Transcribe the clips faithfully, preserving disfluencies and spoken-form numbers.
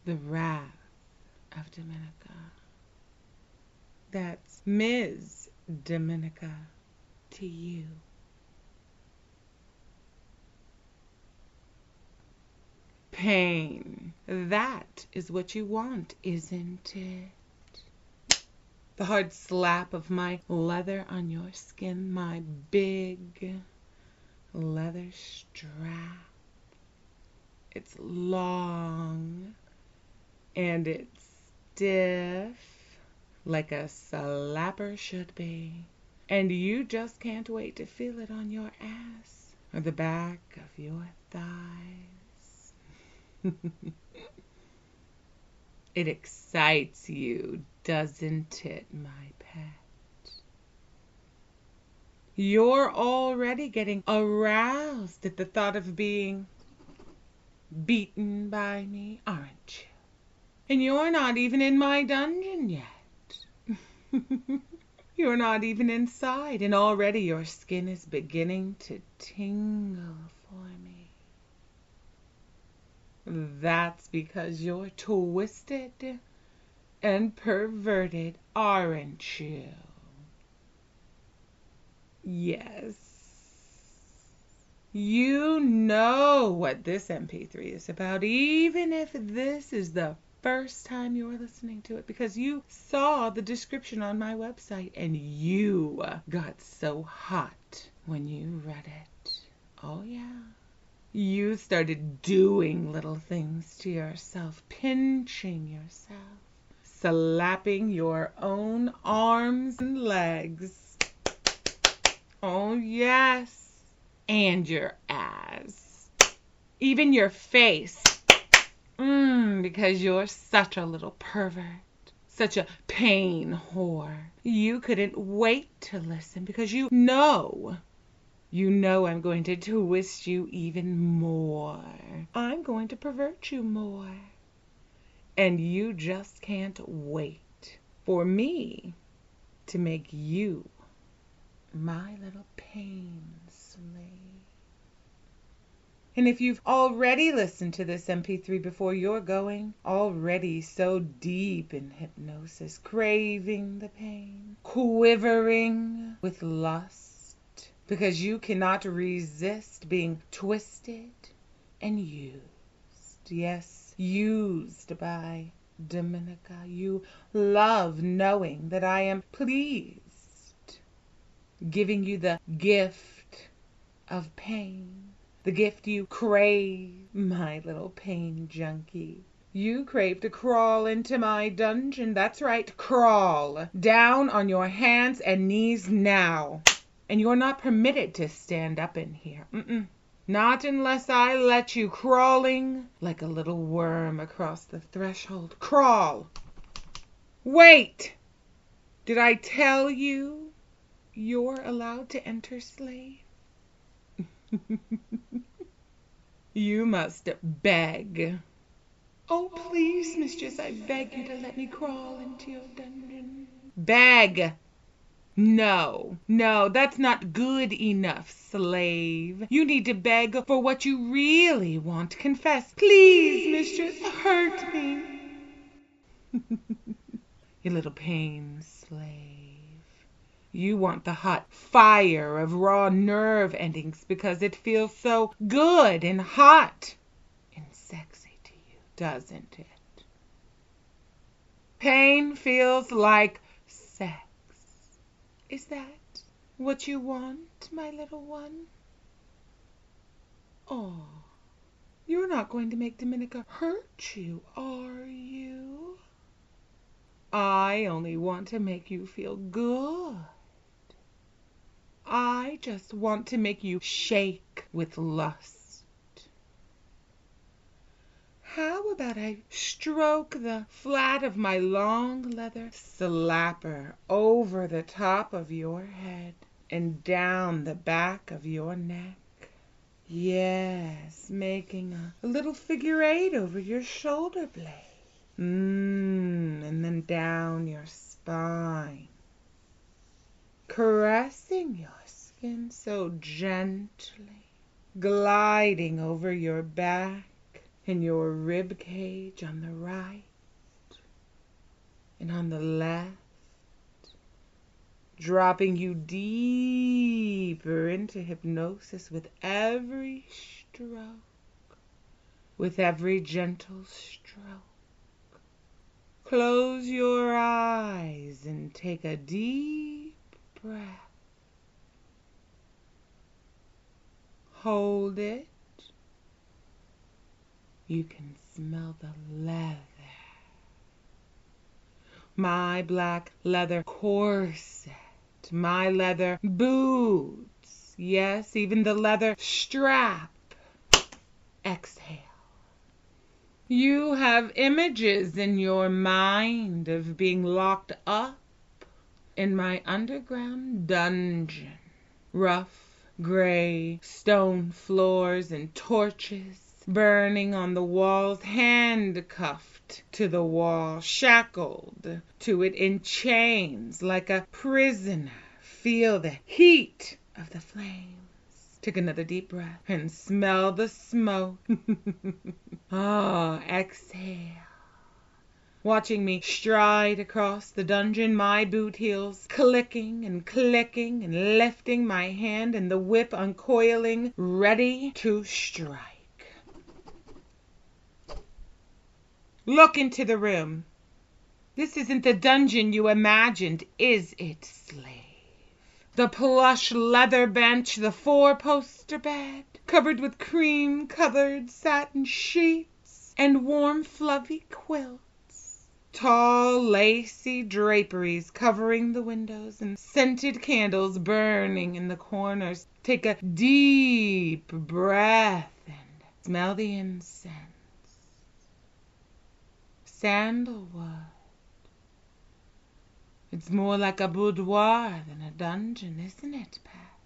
the wrath of Dominica. That's Miz Dominica to you. Pain. That is what you want, isn't it? The hard slap of my leather on your skin, my big leather strap. It's long and it's stiff like a slapper should be. And you just can't wait to feel it on your ass or the back of your thighs. It excites you, doesn't it, my pet? You're already getting aroused at the thought of being beaten by me, aren't you? And you're not even in my dungeon yet. You're not even inside, and already your skin is beginning to tingle for me. That's because you're twisted and perverted, aren't you? Yes. You know what this M P three is about, even if this is the first time you're listening to it, because you saw the description on my website and you got so hot when you read it. Oh, yeah. You started doing little things to yourself, pinching yourself, slapping your own arms and legs. Oh, yes. And your ass. Even your face. Mmm, because you're such a little pervert. Such a pain whore. You couldn't wait to listen because you know. You know I'm going to twist you even more. I'm going to pervert you more. And you just can't wait for me to make you my little pain slave. And if you've already listened to this M P three before, you're going already so deep in hypnosis, craving the pain, quivering with lust, because you cannot resist being twisted and used. Yes, used by Dominica. You love knowing that I am pleased, giving you the gift of pain. The gift you crave, my little pain junkie. You crave to crawl into my dungeon. That's right, crawl. Down on your hands and knees now. And you're not permitted to stand up in here. Mm-mm. Not unless I let you crawling like a little worm across the threshold. Crawl. Wait! Did I tell you you're allowed to enter, slave? You must beg. Oh, please, mistress, I beg you to let me crawl into your dungeon. Beg. No, no, that's not good enough, slave. You need to beg for what you really want. Confess. Please, mistress, hurt me. You little pain slave. You want the hot fire of raw nerve endings because it feels so good and hot and sexy to you, doesn't it? Pain feels like sex. Is that what you want, my little one? Oh, you're not going to make Dominica hurt you, are you? I only want to make you feel good. I just want to make you shake with lust. How about I stroke the flat of my long leather slapper over the top of your head and down the back of your neck? Yes, making a, a little figure eight over your shoulder blade. Mmm, and then down your spine. Caressing your skin so gently, gliding over your back in your rib cage on the right and on the left, dropping you deeper into hypnosis with every stroke, with every gentle stroke. Close your eyes and take a deep breath. Hold it. You can smell the leather. My black leather corset, my leather boots, yes, even the leather strap. Exhale. You have images in your mind of being locked up in my underground dungeon. Rough, gray stone floors and torches burning on the walls, handcuffed to the wall, shackled to it in chains like a prisoner. Feel the heat of the flames. Take another deep breath and smell the smoke. Ah, exhale. Watching me stride across the dungeon, my boot heels clicking and clicking, and lifting my hand and the whip uncoiling, ready to strike. Look into the room. This isn't the dungeon you imagined, is it, slave? The plush leather bench, the four-poster bed, covered with cream-colored satin sheets and warm, fluffy quilts. Tall, lacy draperies covering the windows and scented candles burning in the corners. Take a deep breath and smell the incense. Sandalwood. It's more like a boudoir than a dungeon, isn't it, Pat?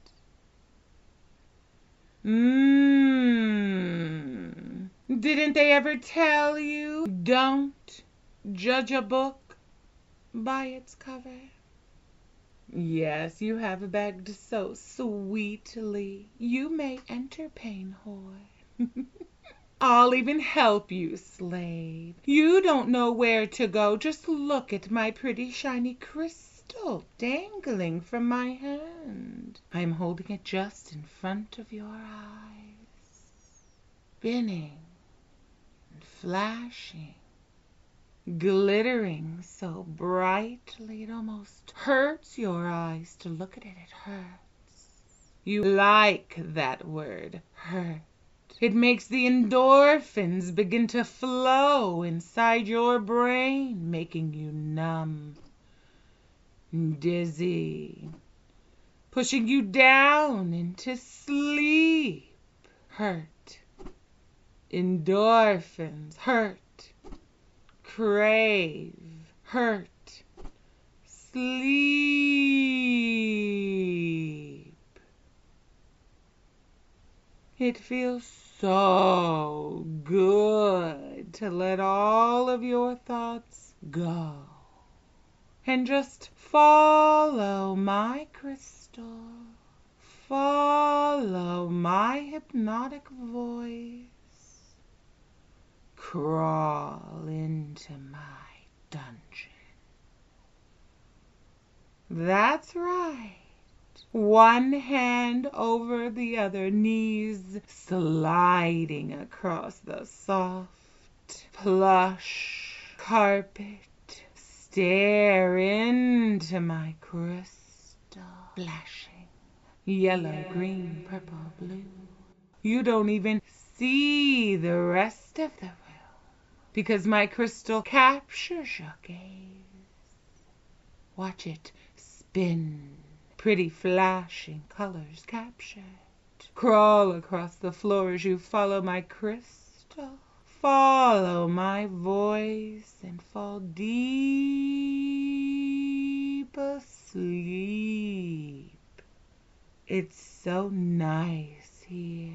Mmm. Didn't they ever tell you, don't judge a book by its cover? Yes, you have begged so sweetly. You may enter, pain whore. I'll even help you, slave. You don't know where to go. Just look at my pretty shiny crystal dangling from my hand. I'm holding it just in front of your eyes, spinning and flashing, glittering so brightly it almost hurts your eyes to look at it. It hurts. You like that word, hurt. It makes the endorphins begin to flow inside your brain, making you numb, dizzy, pushing you down into sleep. Hurt. Endorphins. Hurt. Crave. Hurt. Sleep. It feels so good to let all of your thoughts go and just follow my crystal, follow my hypnotic voice, crawl into my dungeon. That's right. One hand over the other, knees sliding across the soft plush carpet. Stare into my crystal, flashing yellow, green, purple, blue. You don't even see the rest of the room because my crystal captures your gaze. Watch it spin. Pretty flashing colors captured. Crawl across the floor as you follow my crystal. Follow my voice and fall deep asleep. It's so nice here.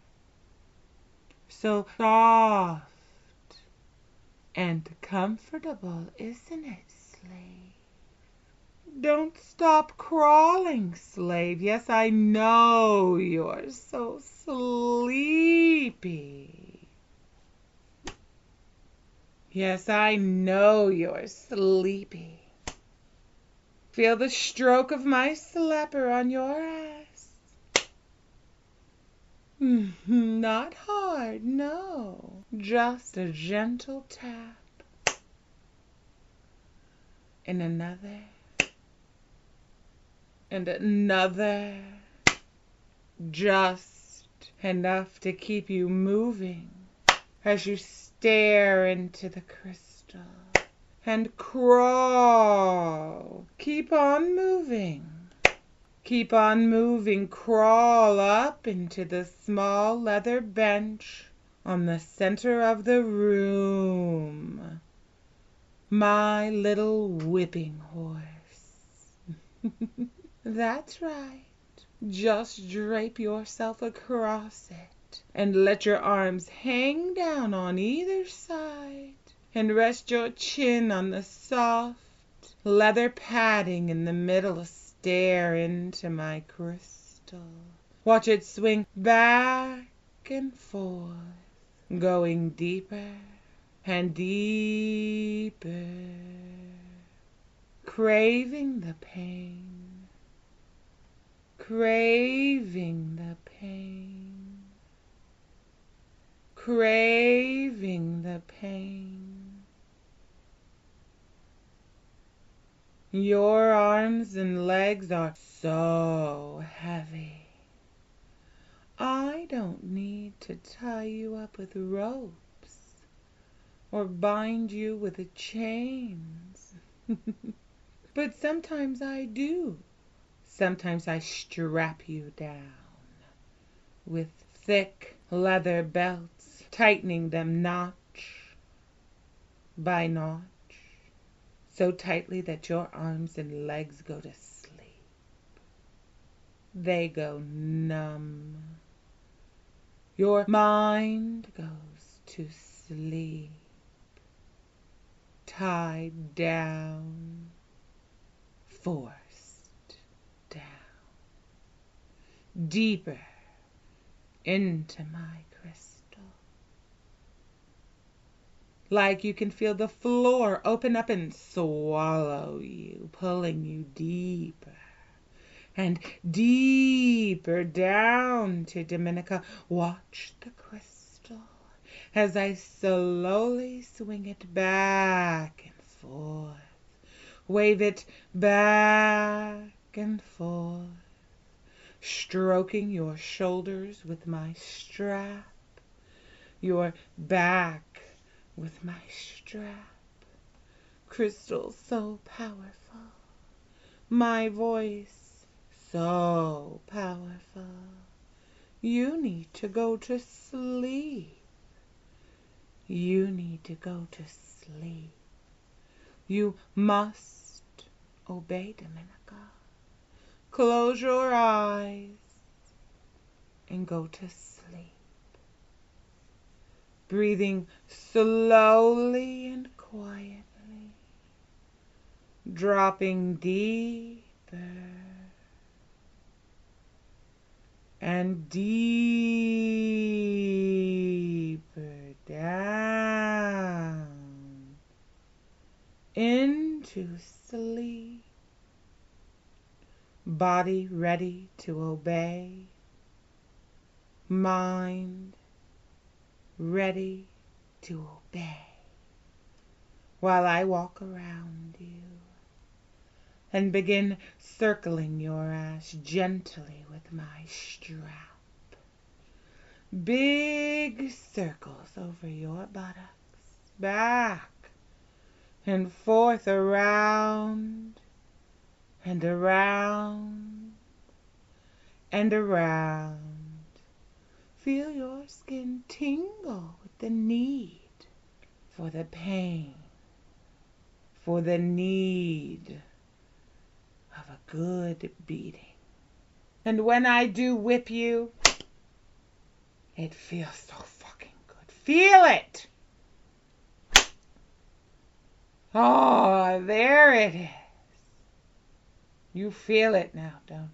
So soft and comfortable, isn't it, slave? Don't stop crawling, slave. Yes, I know you're so sleepy. Yes, I know you're sleepy. Feel the stroke of my slapper on your ass. Not hard, no. Just a gentle tap. And another. And another. Just enough to keep you moving as you stare into the crystal and crawl. Keep on moving. Keep on moving. Crawl up into the small leather bench on the center of the room. My little whipping horse. That's right. Just drape yourself across it and let your arms hang down on either side and rest your chin on the soft leather padding in the middle. Stare into my crystal. Watch it swing back and forth, going deeper and deeper, craving the pain. Craving the pain, craving the pain. Your arms and legs are so heavy. I don't need to tie you up with ropes or bind you with chains. But sometimes I do. Sometimes I strap you down with thick leather belts, tightening them notch by notch, so tightly that your arms and legs go to sleep. They go numb. Your mind goes to sleep, tied down, forced deeper into my crystal. Like you can feel the floor open up and swallow you, pulling you deeper and deeper down to Dominica. Watch the crystal as I slowly swing it back and forth, wave it back and forth, stroking your shoulders with my strap, your back with my strap. Crystal so powerful, my voice so powerful. You need to go to sleep. You need to go to sleep. You must obey, Dominica. Close your eyes and go to sleep. Breathing slowly and quietly, dropping deeper and deeper down into sleep. Body ready to obey, mind ready to obey, while I walk around you and begin circling your ass gently with my strap. Big circles over your buttocks, back and forth, around and around and around. Feel your skin tingle with the need for the pain, for the need of a good beating. And when I do whip you, it feels so fucking good. Feel it! Oh, there it is. You feel it now, don't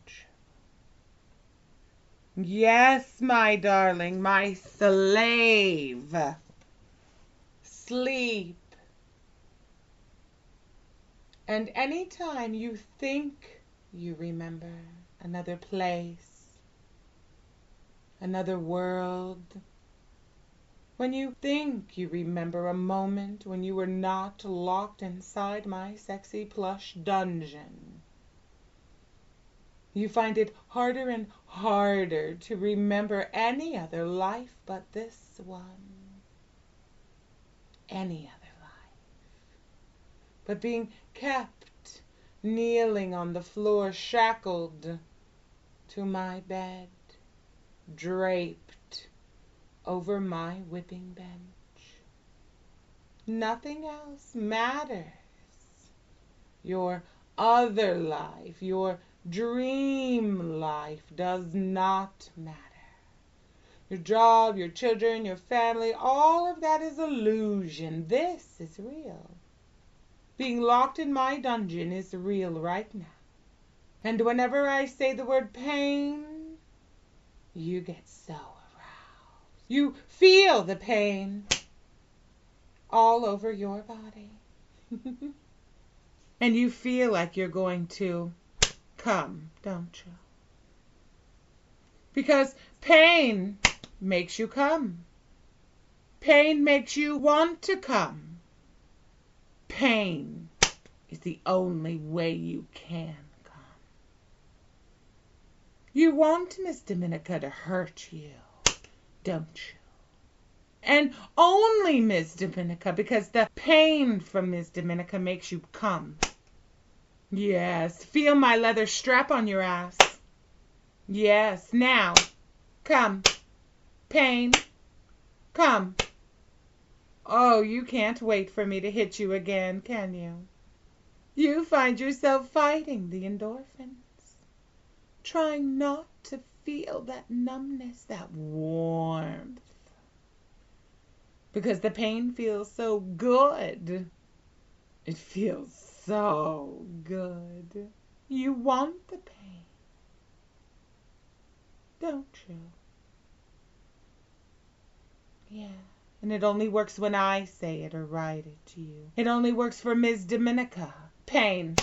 you? Yes, my darling, my slave. Sleep And anytime you think you remember another place, another world, when you think you remember a moment when you were not locked inside my sexy plush dungeon, you find it harder and harder to remember any other life but this one. Any other life. But being kept kneeling on the floor, shackled to my bed, draped over my whipping bench. Nothing else matters. Your other life, your dream life does not matter. Your job, your children, your family, all of that is illusion. This is real. Being locked in my dungeon is real right now. And whenever I say the word pain, you get so aroused. You feel the pain all over your body. And you feel like you're going to come, don't you? Because pain makes you come. Pain makes you want to come. Pain is the only way you can come. You want Miss Dominica to hurt you, don't you? And only Miss Dominica, because the pain from Miss Dominica makes you come. Yes, feel my leather strap on your ass. Yes, now, come. Pain, come. Oh, you can't wait for me to hit you again, can you? You find yourself fighting the endorphins, trying not to feel that numbness, that warmth. Because the pain feels so good. It feels so good. You want the pain, don't you? Yeah. And it only works when I say it or write it to you. It only works for Miss Dominica. Pain.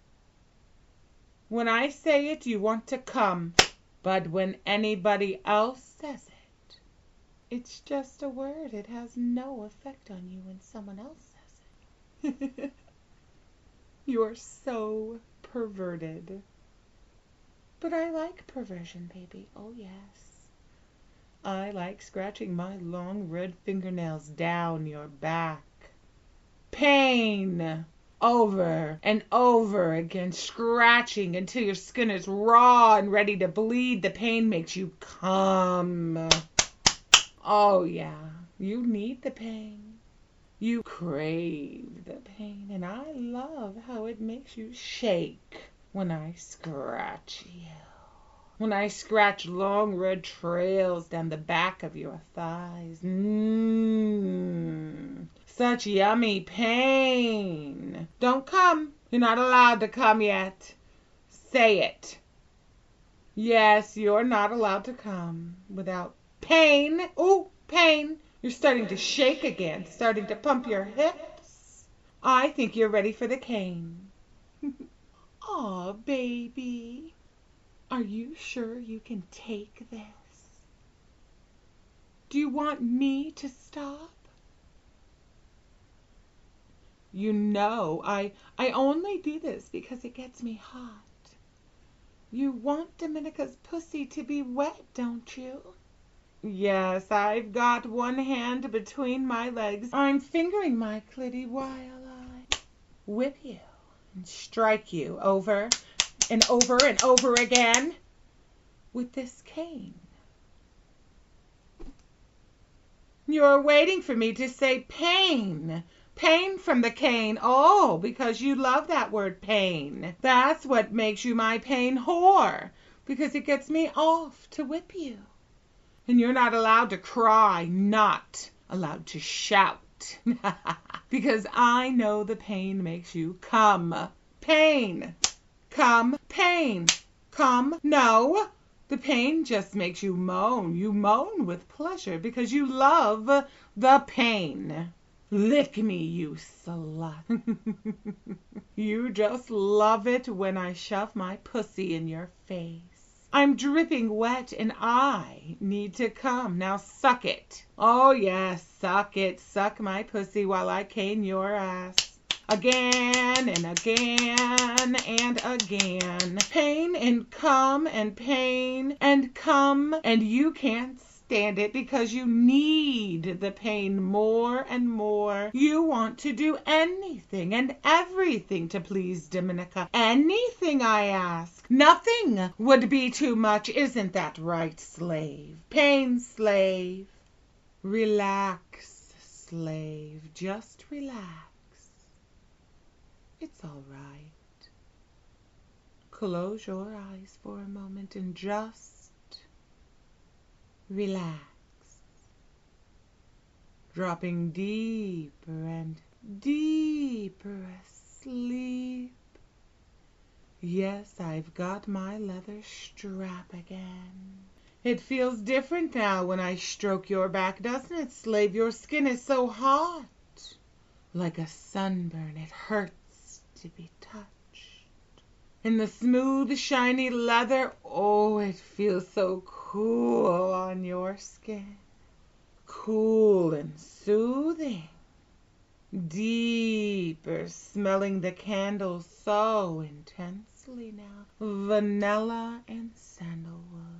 When I say it, you want to come. But when anybody else says it, it's just a word. It has no effect on you when someone else says it. You're so perverted. But I like perversion, baby. Oh, yes. I like scratching my long red fingernails down your back. Pain. Over and over again, scratching until your skin is raw and ready to bleed. The pain makes you come. Oh, yeah. You need the pain. You crave the pain. And I love how it makes you shake when I scratch you. When I scratch long red trails down the back of your thighs. Mmm. Such yummy pain. Don't come. You're not allowed to come yet. Say it. Yes, you're not allowed to come without pain. Ooh, pain. You're starting to shake again, starting to pump your hips. I think you're ready for the cane. Aw, baby. Are you sure you can take this? Do you want me to stop? You know, I, I only do this because it gets me hot. You want Dominica's pussy to be wet, don't you? Yes, I've got one hand between my legs. I'm fingering my clitty while I whip you and strike you over and over and over again with this cane. You're waiting for me to say pain. Pain from the cane. Oh, because you love that word pain. That's what makes you my pain whore. Because it gets me off to whip you. And you're not allowed to cry, not allowed to shout. Because I know the pain makes you come. Pain. Come. Pain. Come. No. The pain just makes you moan. You moan with pleasure because you love the pain. Lick me, you slut. You just love it when I shove my pussy in your face. I'm dripping wet and I need to come. Now suck it. Oh yes, suck it. Suck my pussy while I cane your ass. Again and again and again. Pain and come and pain and come, and you can't stand it because you need the pain more and more. You want to do anything and everything to please Dominica. Anything, I ask. Nothing would be too much. Isn't that right, slave? Pain, slave. Relax, slave. Just relax. It's all right. Close your eyes for a moment and just relax. Dropping deeper and deeper asleep. Yes, I've got my leather strap again. It feels different now when I stroke your back, doesn't it, slave? Your skin is so hot. Like a sunburn, it hurts to be touched. And the smooth, shiny leather, oh, it feels so cool on your skin. Cool and soothing. Deeper smelling the candle so intensely now. Vanilla and sandalwood.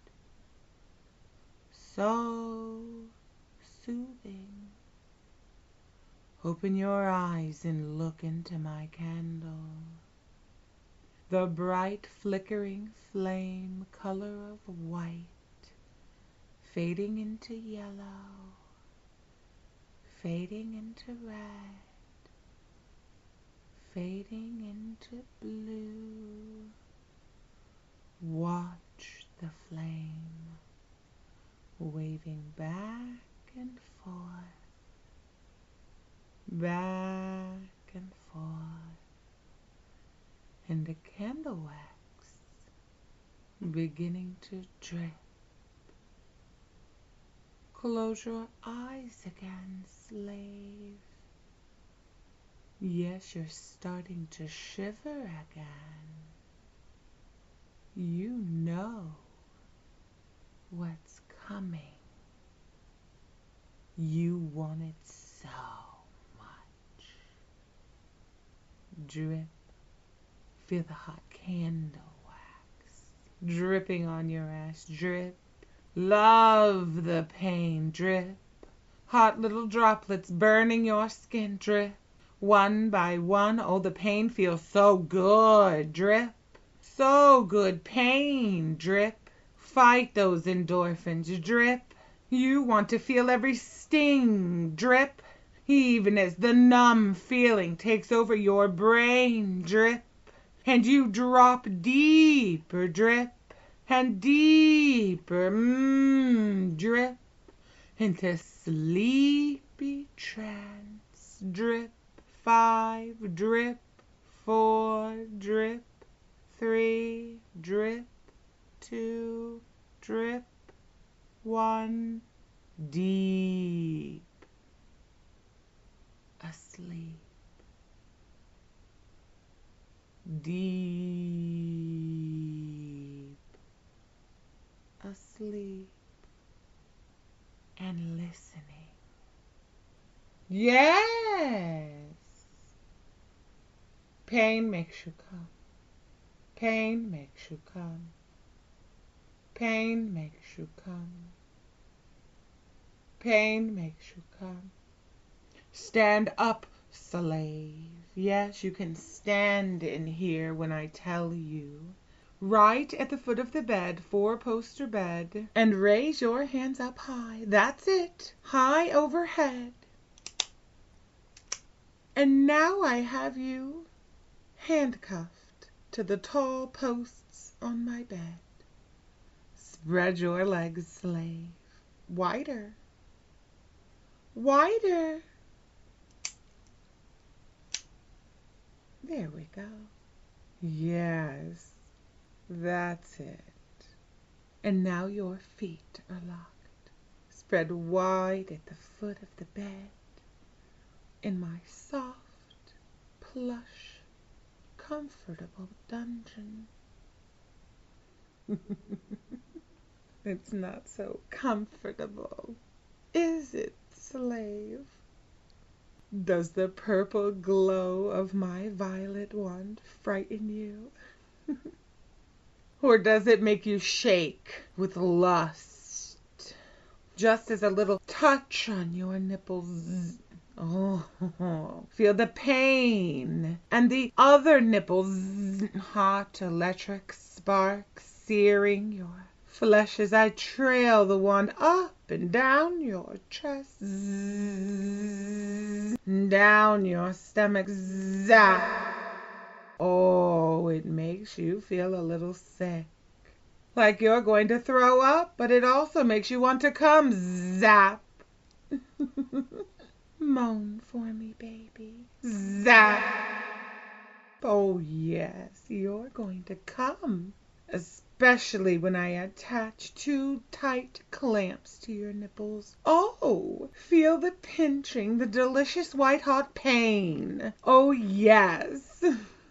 So soothing. Open your eyes and look into my candle. The bright flickering flame color of white, fading into yellow, fading into red, fading into blue. Watch the flame waving back and forth, back and forth, and the candle wax beginning to drip. Close your eyes again, slave. Yes, you're starting to shiver again. You know what's coming. You want it so much. Drip. Feel the hot candle wax dripping on your ass. Drip. Love the pain. Drip. Hot little droplets burning your skin. Drip. One by one. Oh, the pain feels so good. Drip. So good. Pain. Drip. Fight those endorphins. Drip. You want to feel every sting. Drip. Even as the numb feeling takes over your brain. Drip. And you drop deeper. Drip. And deeper. Mmm. Drip. Into sleepy trance. Drip. Five. Drip. Four. Drip. Three. Drip. Two. Drip. One. Deep. Asleep. Deep. Asleep. And listening. Yes. Pain makes you come. Pain makes you come. Pain makes you come. Pain makes you come. Stand up, slave. Yes, you can stand in here when I tell you. Right at the foot of the bed, four-poster bed, and raise your hands up high. That's it. High overhead. And now I have you handcuffed to the tall posts on my bed. Spread your legs, slave. Wider. Wider. There we go. Yes, that's it. And now your feet are locked. Spread wide at the foot of the bed. in my soft, plush, comfortable dungeon. It's not so comfortable, is it, slave? Does the purple glow of my violet wand frighten you? Or does it make you shake with lust? Just as a little touch on your nipples. Oh, feel the pain. And the other nipples, hot electric sparks searing your flesh as I trail the wand up and down your chest, down your stomach, zap. Oh, it makes you feel a little sick, like you're going to throw up, but it also makes you want to come, zap. Moan for me, baby, zap. Oh, yes, you're going to come. Especially when I attach two tight clamps to your nipples. Oh, feel the pinching, the delicious white-hot pain. Oh, yes.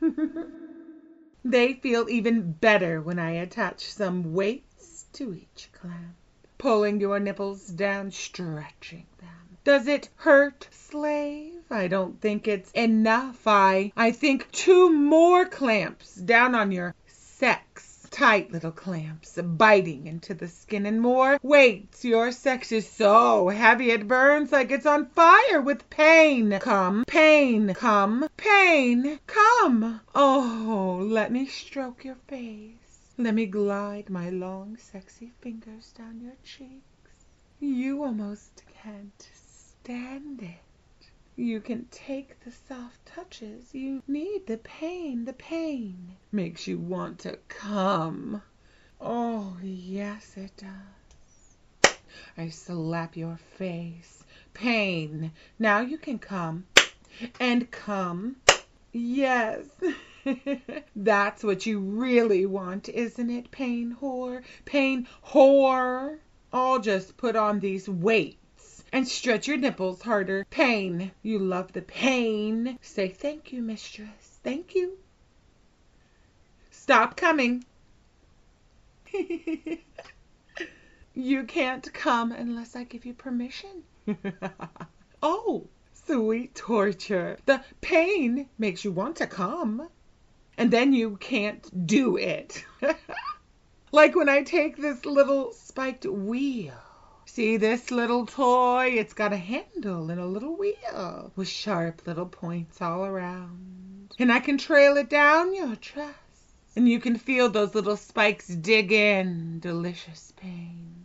They feel even better when I attach some weights to each clamp, pulling your nipples down, stretching them. Does it hurt, slave? I don't think it's enough. I, I think two more clamps down on your sex. Tight little clamps biting into the skin, and more weights. Your sex is so heavy it burns like it's on fire with pain. Come, pain, come, pain, come. Oh, let me stroke your face. Let me glide my long, sexy fingers down your cheeks. You almost can't stand it. You can take the soft touches. You need the pain. The pain makes you want to come. Oh, yes, it does. I slap your face. Pain. Now you can come. And come. Yes. That's what you really want, isn't it, pain whore? Pain whore. I'll just put on these weights and stretch your nipples harder. Pain. You love the pain. Say thank you, mistress. Thank you. Stop coming. You can't come unless I give you permission. Oh, sweet torture. The pain makes you want to come, and then you can't do it. Like when I take this little spiked wheel. See this little toy? It's got a handle and a little wheel with sharp little points all around. And I can trail it down your chest. And you can feel those little spikes dig in. Delicious pain.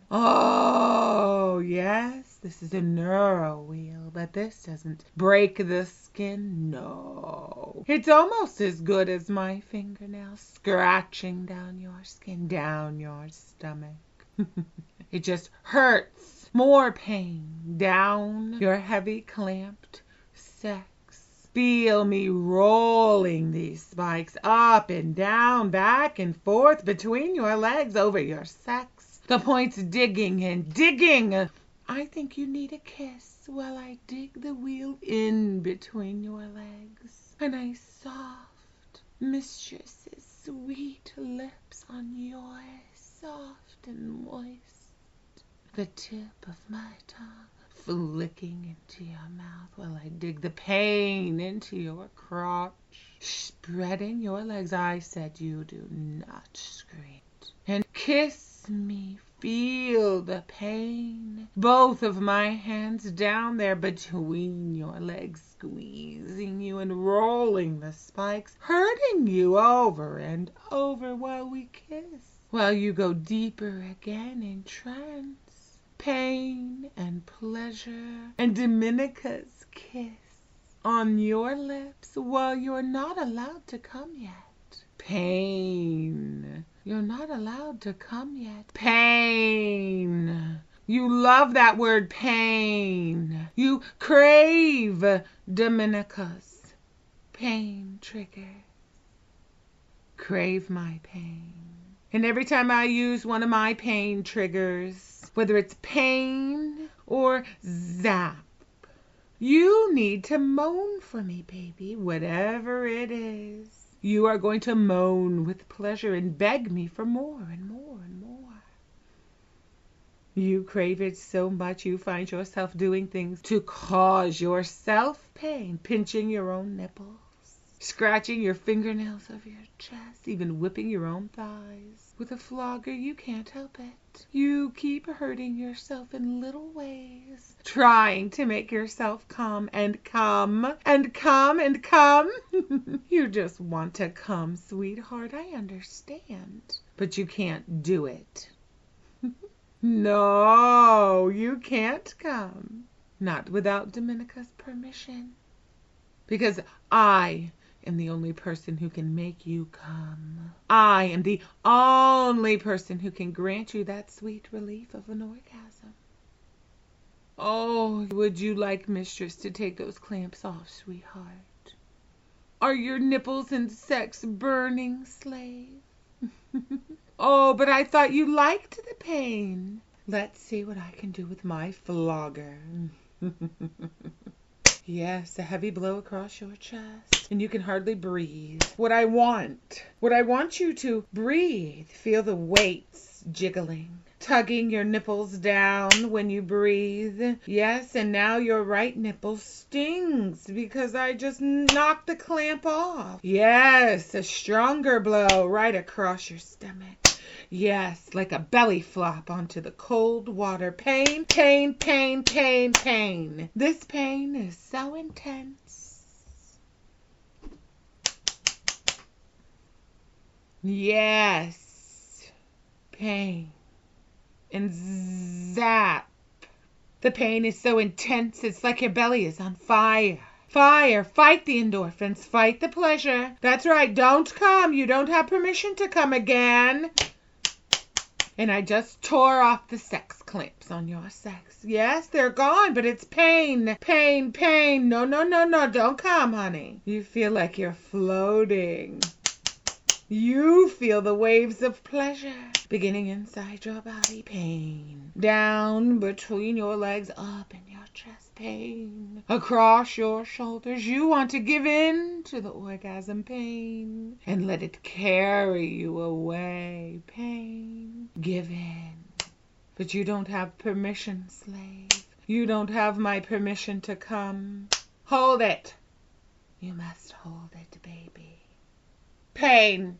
Oh, yes, this is a neuro wheel, but this doesn't break the skin. No. It's almost as good as my fingernails scratching down your skin, down your stomach. It just hurts. More pain down your heavy clamped sex. Feel me rolling these spikes up and down, back and forth between your legs, over your sex. The points digging and digging. I think you need a kiss while I dig the wheel in between your legs. And I soft mistress's sweet lips on yours, soft and moist. The tip of my tongue flicking into your mouth while I dig the pain into your crotch. Spreading your legs, I said you do not scream. And kiss me, feel the pain. Both of my hands down there between your legs, squeezing you and rolling the spikes, hurting you over and over while we kiss. While you go deeper again in trance. Pain and pleasure and Dominica's kiss on your lips while you're not allowed to come yet. Pain. You're not allowed to come yet. Pain. You love that word pain. You crave Dominica's pain trigger. Crave my pain. And every time I use one of my pain triggers, whether it's pain or zap, You need to moan for me, baby, whatever it is. You are going to moan with pleasure and beg me for more and more and more. You crave it so much you find yourself doing things to cause yourself pain, pinching your own nipples, scratching your fingernails over your chest, even whipping your own thighs. With a flogger, you can't help it. You keep hurting yourself in little ways, trying to make yourself come and come and come and come. You just want to come, sweetheart, I understand. But you can't do it. No, you can't come. Not without Domenica's permission. Because I am the only person who can make you come. I am the only person who can grant you that sweet relief of an orgasm. Oh, would you like mistress to take those clamps off, sweetheart? Are your nipples and sex burning, slave? Oh, but I thought you liked the pain. Let's see what I can do with my flogger. Yes, a heavy blow across your chest, and you can hardly breathe. What I want, what I want you to breathe. Feel the weights jiggling, tugging your nipples down when you breathe. Yes, and now your right nipple stings because I just knocked the clamp off. Yes, a stronger blow right across your stomach. Yes, like a belly flop onto the cold water. Pain, pain, pain, pain, pain. This pain is so intense. Yes, pain. And zap. The pain is so intense, it's like your belly is on fire. Fire, fight the endorphins, fight the pleasure. That's right, don't come. You don't have permission to come again. And I just tore off the sex clamps on your sex. Yes, they're gone, but it's pain, pain, pain. No, no, no, no, don't come, honey. You feel like you're floating. You feel the waves of pleasure beginning inside your body. Pain. Down between your legs, up in your chest. Pain. Across your shoulders. You want to give in to the orgasm pain and let it carry you away. Pain. Give in. But you don't have permission, slave. You don't have my permission to come. Hold it. You must hold it, baby. Pain.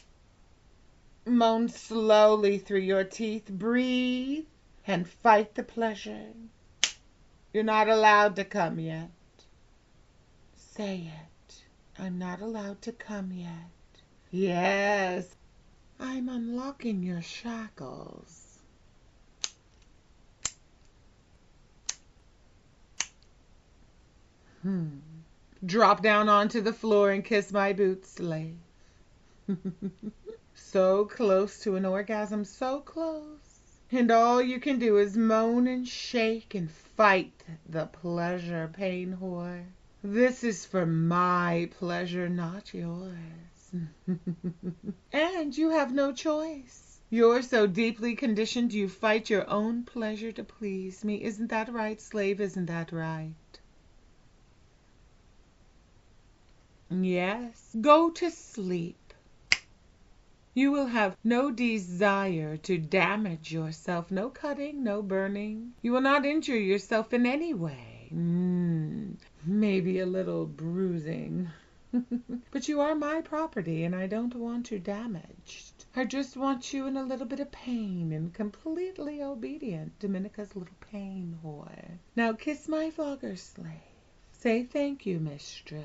Moan slowly through your teeth. Breathe and fight the pleasure. You're not allowed to come yet. Say it. I'm not allowed to come yet. Yes. I'm unlocking your shackles. Hmm. Drop down onto the floor and kiss my boots, slave. So close to an orgasm, so close. And all you can do is moan and shake and fight the pleasure, pain whore. This is for my pleasure, not yours. And you have no choice. You're so deeply conditioned you fight your own pleasure to please me. Isn't that right, slave? Isn't that right? Yes. Go to sleep. You will have no desire to damage yourself, no cutting, no burning. You will not injure yourself in any way. Mm, maybe a little bruising. But you are my property, and I don't want you damaged. I just want you in a little bit of pain and completely obedient, Domenica's little pain whore. Now kiss my flogger, slave. Say thank you, mistress.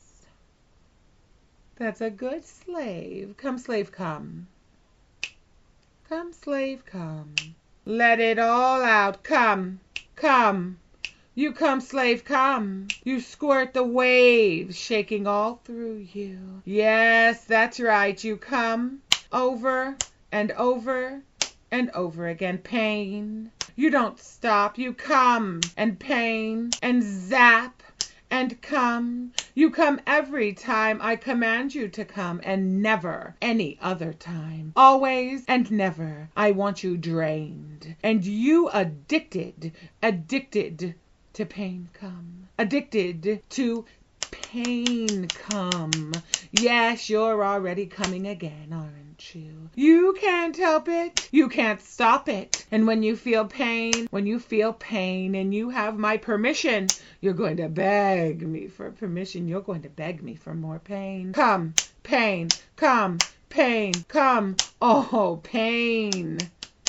That's a good slave. Come, slave, come. Come, slave, come. Let it all out. Come, come. You come, slave, come. You squirt the waves shaking all through you. Yes, that's right. You come over and over and over again. Pain. You don't stop. You come and pain and zap. And come. You come every time I command you to come, and never any other time. Always and never I want you drained, and you addicted, addicted to pain, come. Addicted to pain, come. Yes, you're already coming again, aren't you? You can't help it. You can't stop it. And when you feel pain, when you feel pain and you have my permission, you're going to beg me for permission. You're going to beg me for more pain. Come, pain, come, pain, come. Oh, pain.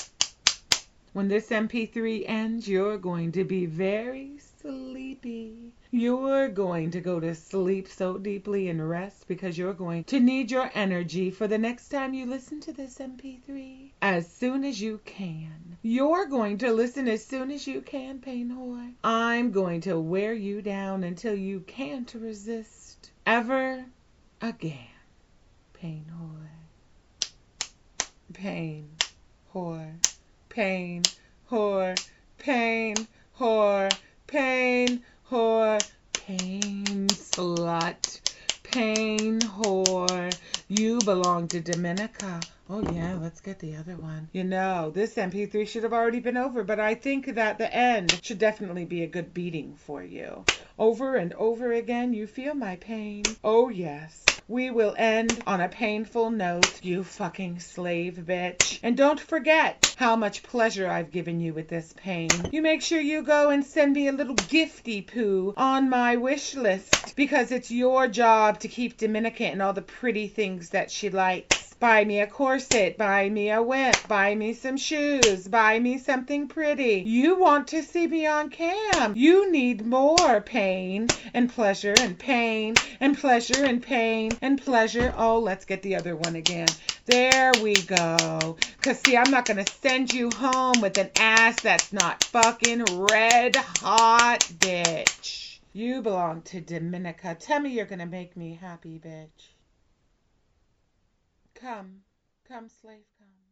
When this M P three ends, you're going to be very sleepy. You're going to go to sleep so deeply and rest because you're going to need your energy for the next time you listen to this M P three as soon as you can. You're going to listen as soon as you can, pain whore. I'm going to wear you down until you can't resist ever again. Pain whore. Pain whore. Pain whore. Pain whore. Pain whore. Pain slut. Pain whore. You belong to Dominica. Oh yeah, let's get the other one. You know, this M P three should have already been over, but I think that the end should definitely be a good beating for you. Over and over again, you feel my pain. Oh yes. We will end on a painful note, you fucking slave bitch. And don't forget how much pleasure I've given you with this pain. You make sure you go and send me a little gifty poo on my wish list because it's your job to keep Dominica and all the pretty things that she likes. Buy me a corset, buy me a whip, buy me some shoes, buy me something pretty. You want to see me on cam. You need more pain and pleasure and pain and pleasure and pain and pleasure. Oh, let's get the other one again. There we go. Because, see, I'm not going to send you home with an ass that's not fucking red hot, bitch. You belong to Dominica. Tell me you're going to make me happy, bitch. Come, come, slave, come.